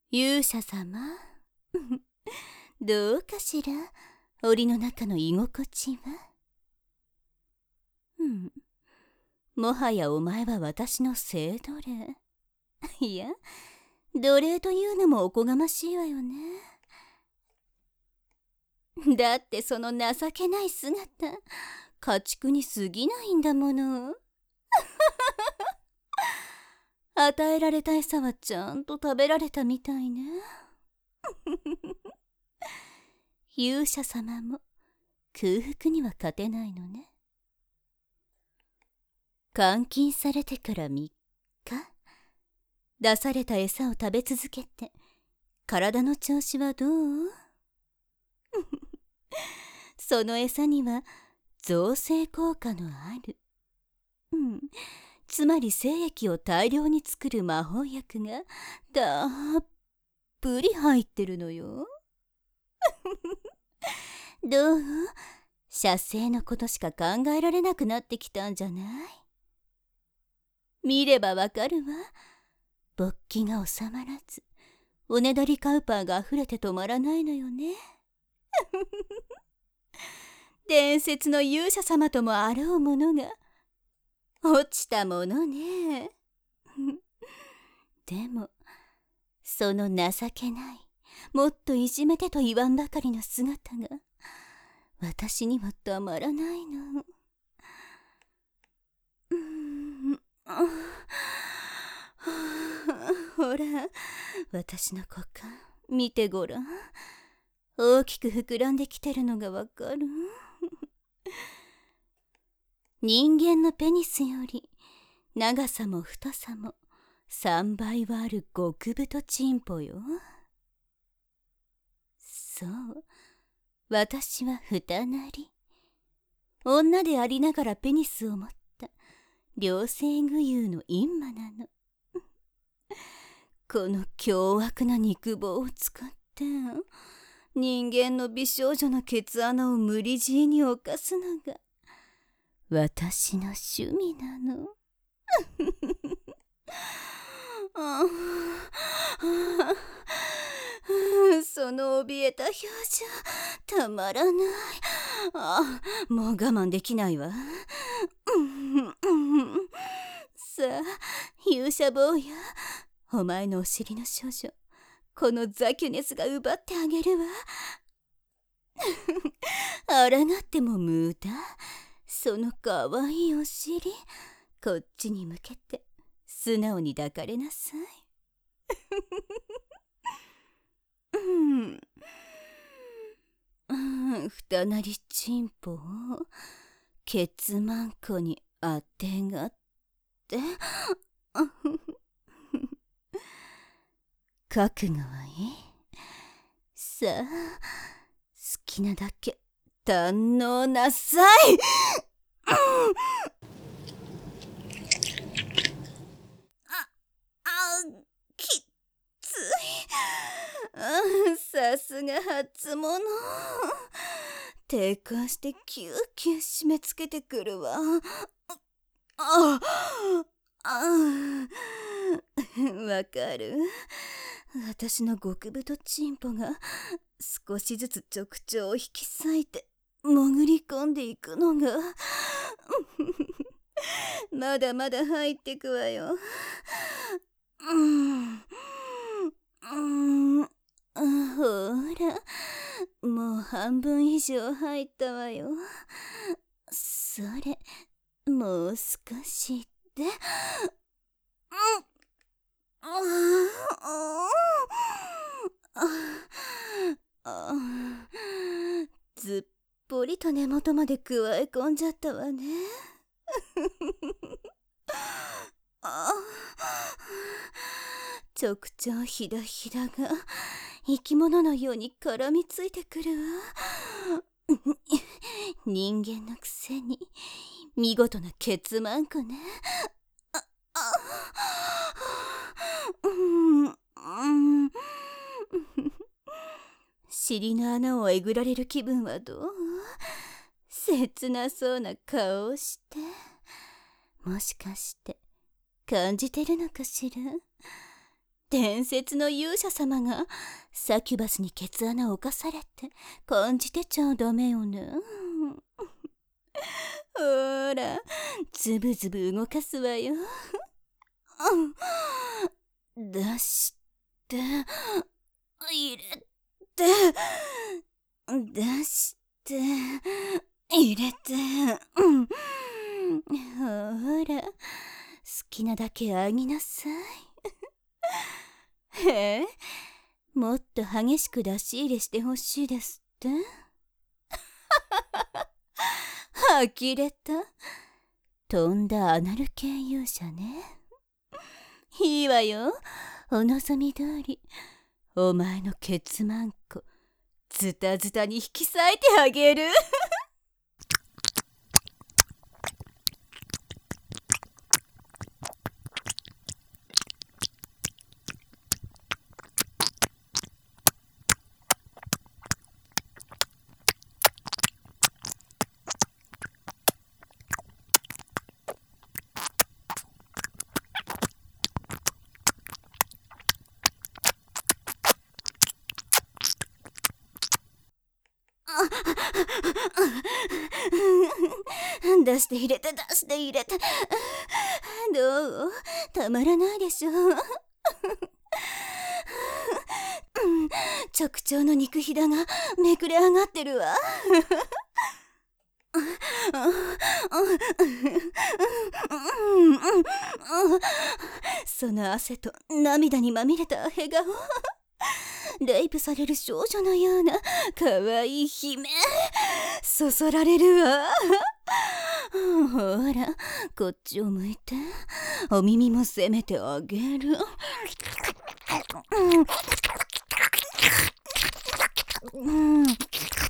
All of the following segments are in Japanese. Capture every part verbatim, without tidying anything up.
勇者様どうかしら、檻の中の居心地は。うん、もはやお前は私の性奴隷。いや、奴隷というのもおこがましいわよね。だってその情けない姿、家畜に過ぎないんだもの。与えられた餌はちゃんと食べられたみたいね。勇者様も空腹には勝てないのね。監禁されてからみっか、出された餌を食べ続けて体の調子はどう？その餌には造成効果のある、うん、つまり精液を大量に作る魔法薬がたっぷり入ってるのよ。どう？射精のことしか考えられなくなってきたんじゃない？見ればわかるわ。勃起が収まらず、おねだりカウパーが溢れて止まらないのよね。伝説の勇者様ともあろうものが落ちたものね。でもその情けない、もっといじめてと言わんばかりの姿が私にはたまらないの。うーんほら、私の股間見てごらん。大きく膨らんできてるのがわかる？人間のペニスより長さも太さもさんばいはある極太チンポよ。そう、私は二なり。女でありながらペニスを持った両性具有の陰魔なの。この凶悪な肉棒を使って人間の美少女のケツ穴を無理強いに犯すのが私の趣味なの。その怯えた表情たまらない。あ、もう我慢できないわ。さあ、勇者坊や、お前のお尻の少女、このザキュネスが奪ってあげるわ。あらがっても無駄。そのかわいいお尻、こっちに向けて素直に抱かれなさい。うん、うん、二なりチンポをケツマンコにあてがって覚悟はいい？さあ、好きなだけ堪能なさい。うん、あ、あ、きつい。うん、さすが初物。抵抗してキューキュー締め付けてくるわ。ああ、わかる？私の極太チンポが少しずつ直腸を引き裂いて潜り込んでいくのがまだまだ入ってくわよ。うん、うん、ほら、もう半分以上入ったわよ。それ、もう少しで。うんずっぽりと根元まで加え込んじゃったわね。直腸ひだひだが生き物のように絡みついてくるわ。人間のくせに見事なケツマンコね。ああうんうん尻の穴をえぐられる気分はどう？切なそうな顔をして、もしかして感じてるのかしら？ 伝説の勇者様がサキュバスにケツ穴を侵されて感じてちゃダメよね。ほら、ズブズブ動かすわよ。出して入れて出して入れて、うん、ほら、好きなだけあぎなさい。へえ、もっと激しく出し入れしてほしいですって。呆れた。とんだアナル系勇者ね。いいわよ、お望み通りお前のケツマンコズタズタに引き裂いてあげる。出して入れて出して入れて、どう？たまらないでしょ。直腸の肉ひだがめくれ上がってるわ。その汗と涙にまみれた笑顔、レイプされる少女のようなかわいい姫、そそられるわ。ほら、こっちを向いて、お耳もせめてあげる。うんうん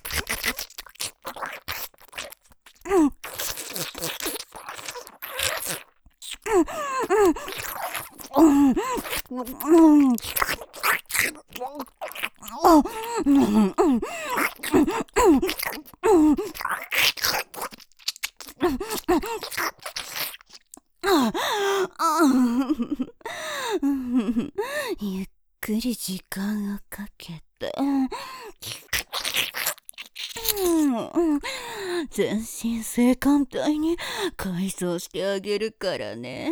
ゆっくり時間をかけて、全身性感帯に改装してあげるからね。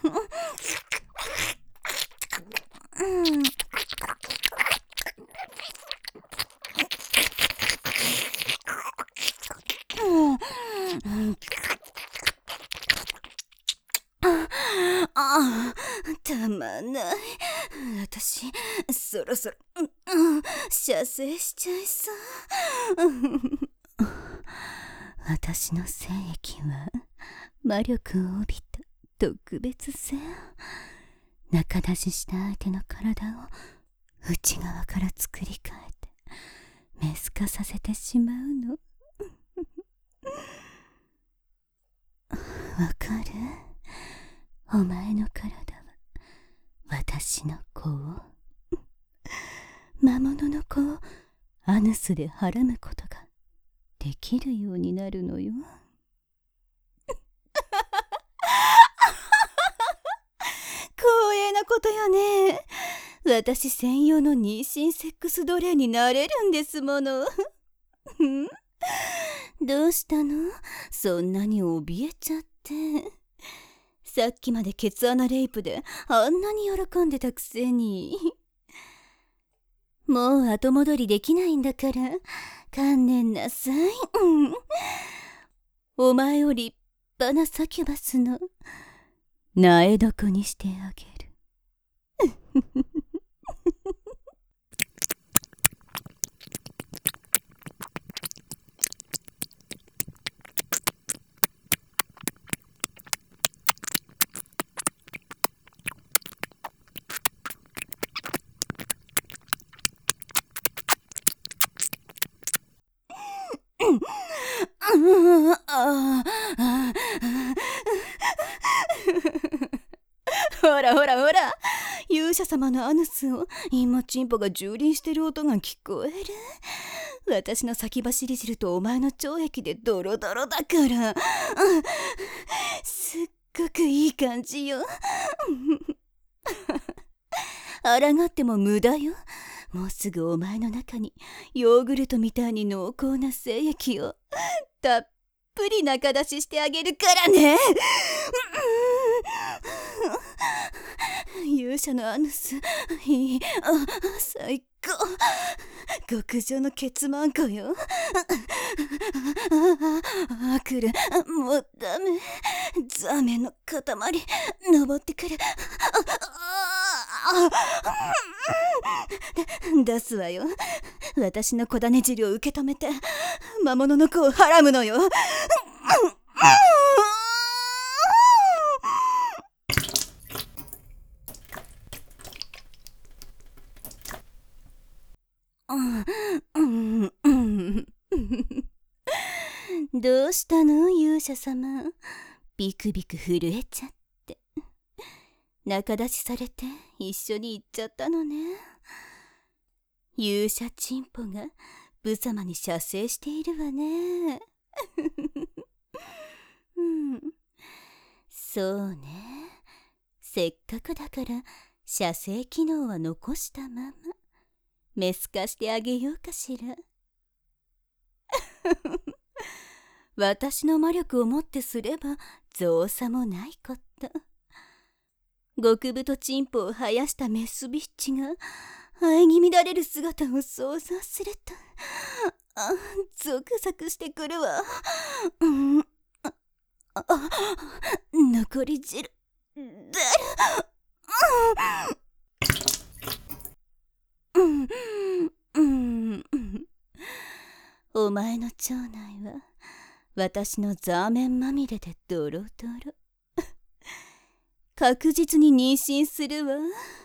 ああ、たまんない。私そろそろ、うん、射精しちゃいそう。私の精液は魔力を帯びた特別性。仲出しした相手の体を内側から作り変えてメス化させてしまうの。わかる？お前の体は私の子を、魔物の子をアヌスではらむことができるようになるのよ。光栄なことよね。私専用の妊娠セックス奴隷になれるんですもの。どうしたの？そんなに怯えちゃって。さっきまでケツ穴レイプであんなに喜んでたくせに。もう後戻りできないんだから観念なさい。お前を立派なサキュバスの苗床にしてあげる。ほらほらほら、勇者様のアヌスを今チンポが蹂躙してる音が聞こえる。私の先走り汁とお前の腸液でドロドロだから、すっごくいい感じよ。 抗っても無駄よ。もうすぐお前の中にヨーグルトみたいに濃厚な精液をたっぷり中出ししてあげるからね。勇者のアヌス、いい、あ、最高。極上のケツマンコよ。あ、来る。もうダメ。ザーメンの塊、登ってくる。出すわよ。私の小種汁を受け止めて魔物の子をはらむのよ。どうしたの勇者様、ビクビク震えちゃって。仲出しされて一緒に行っちゃったのね。勇者チンポがブ様に射精しているわね。うん、そうね。せっかくだから射精機能は残したままメス化してあげようかしら。私の魔力をもってすれば造作もないこと。極太チンポを生やしたメスビッチが喘ぎ乱れる姿を想像すると、あ、ゾクゾクしてくるわ。うん、あ、あ、残り汁出る。うん、うん、うん、お前の腸内は私のザーメンまみれでドロドロ。確実に妊娠するわ。